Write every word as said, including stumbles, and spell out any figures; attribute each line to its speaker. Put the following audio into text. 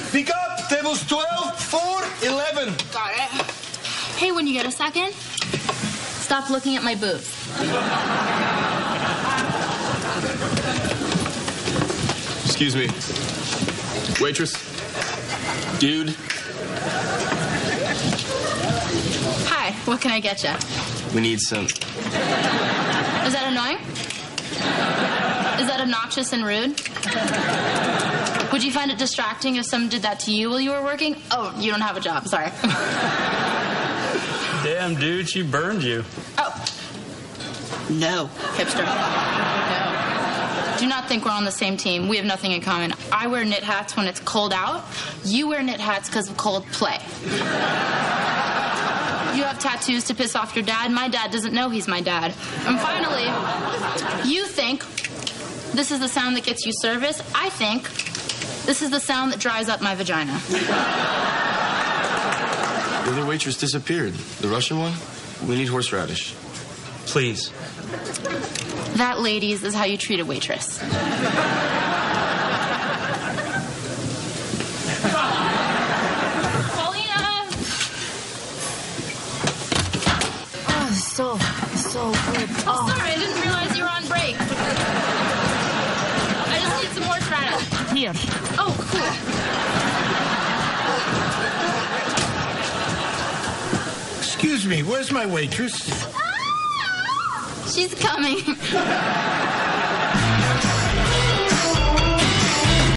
Speaker 1: Pick up tables twelve, four, eleven.
Speaker 2: Got it. Hey, when you get a second, stop looking at my boobs.
Speaker 3: Excuse me. Waitress. Dude.
Speaker 2: Hi, what can I get you?
Speaker 3: We need some.
Speaker 2: Is that annoying? Is that obnoxious and rude? Would you find it distracting if someone did that to you while you were working? Oh, you don't have a job, sorry.
Speaker 4: Damn, dude, she burned you.
Speaker 2: Oh. No, hipster. No. Do not think we're on the same team. We have nothing in common. I wear knit hats when it's cold out. You wear knit hats because of cold play. You have tattoos to piss off your dad. My dad doesn't know he's my dad. And finally, you think this is the sound that gets you service. I think this is the sound that dries up my vagina.
Speaker 3: The other waitress disappeared. The Russian one? We need horseradish.
Speaker 4: Please.
Speaker 2: That, ladies, is how you treat a waitress. Paulina!
Speaker 5: Oh, so, so good.
Speaker 2: Oh, oh, sorry, I didn't realize you were on break. I just need some horseradish.
Speaker 5: Here.
Speaker 2: Oh, cool.
Speaker 1: Excuse me, where's my waitress?
Speaker 2: She's coming.